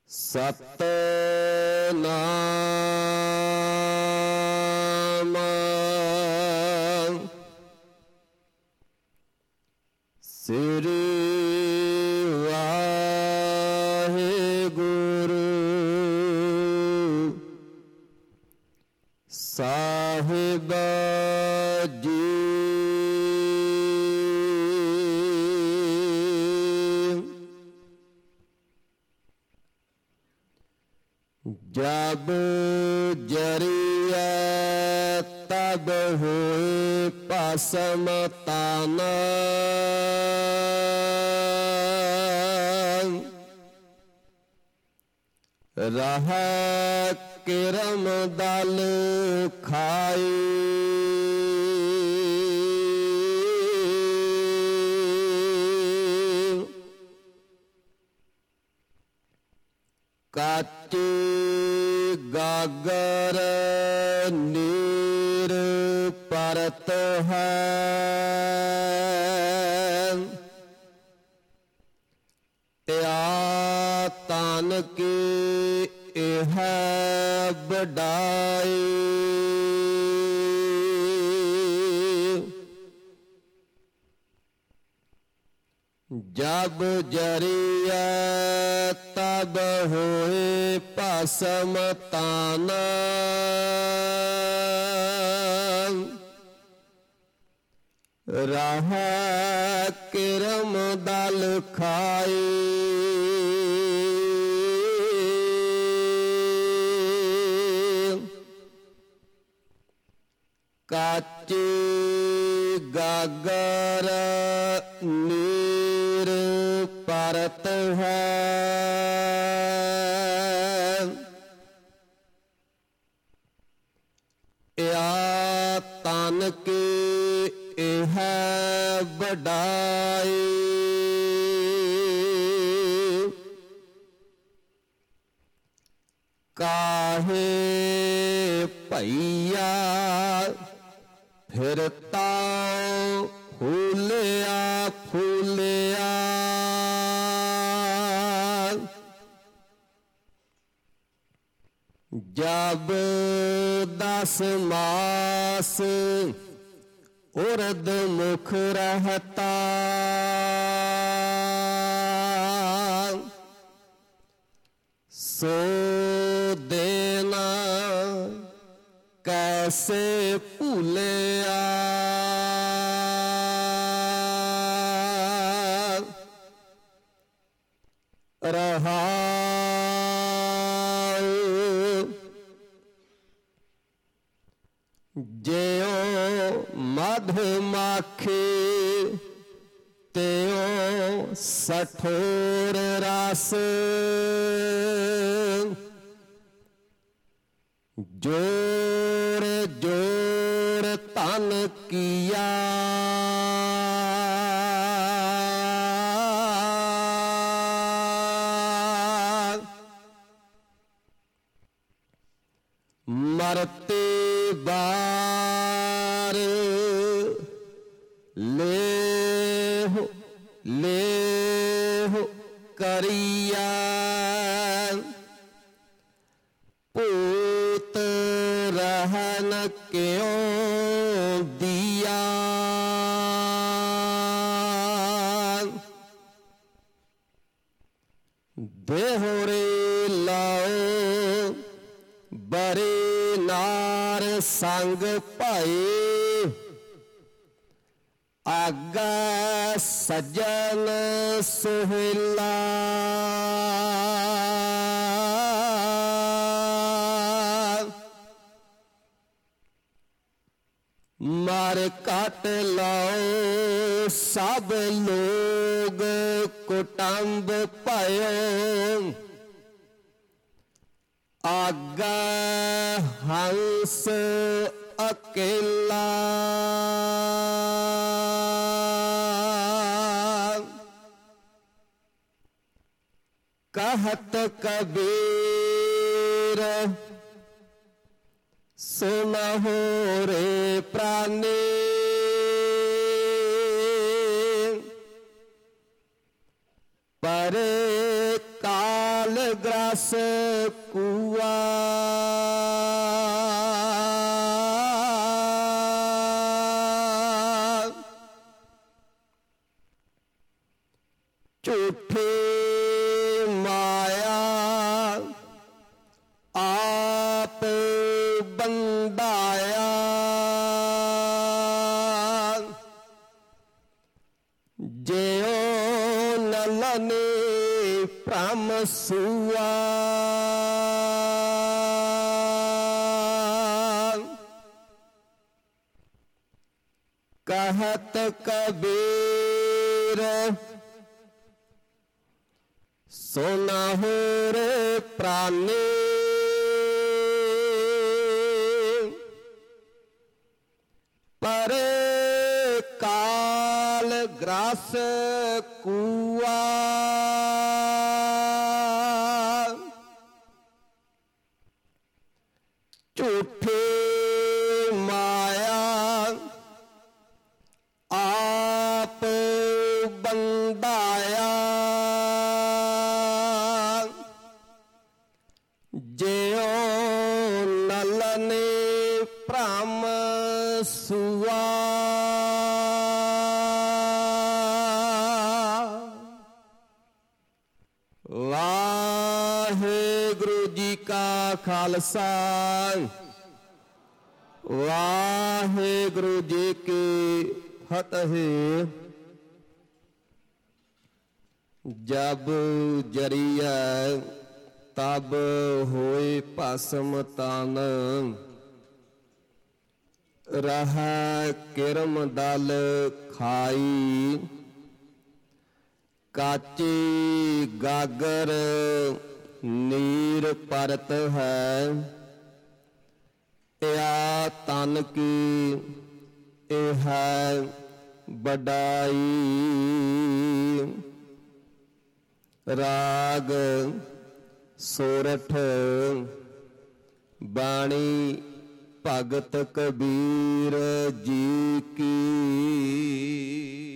सतनाम श्री वाहेगुरु साहिब जी। जब जरिया तब हुए पसम ताना, रह किरम दल खाई। काची गागर नीर परत है, त्या तान की यह बढ़ाई। जब जरिया तब हुए पसम ताना, रह किरम दल खाई। काची गागर नीर परत है, या तन की यह बढ़ाई। काहे भैया फिरता फूलिया फूलिया, जब 10 मास उर्द मुख रहता, सो देना कैसे भूलिया। रहा ज्यों मधुमाखी त्यों सठोर रस, जोर जोर तन किया। मरते बार ले हो करिया, पूत रहन क्यों दिया। देहोरे लाओ बरे नार संग पाए, आगा सजन सुहेला। मार काट लाओ सब लोग कुटुंब पायो, आगा हंस अकेला। कहत कबीर सुनहो रे प्राणी, पर काल ग्रास ਰਸ ਕੂਆ ਝੂਠੀ ਮਾਇਆ ਆਪ ਬੰਦਾਇਆ ਜਿਉ ਨਲਨੇ ਭ੍ਰਮ ਸੂਆ कहत कबीर सोना हो रे प्राणी पर काल ग्रास कुआ झूठी माया आप बंदाया जियो नलने भ्रम सुआ वाहेगुरु जी का खालसा वाहेगुरु जी की फतेह। जब जरिया तब होए भस्म तन रह किरम दल खाई काची गागर नीर परत है या तन की है बड़ाई राग सोरठ बाणी भगत कबीर जी की।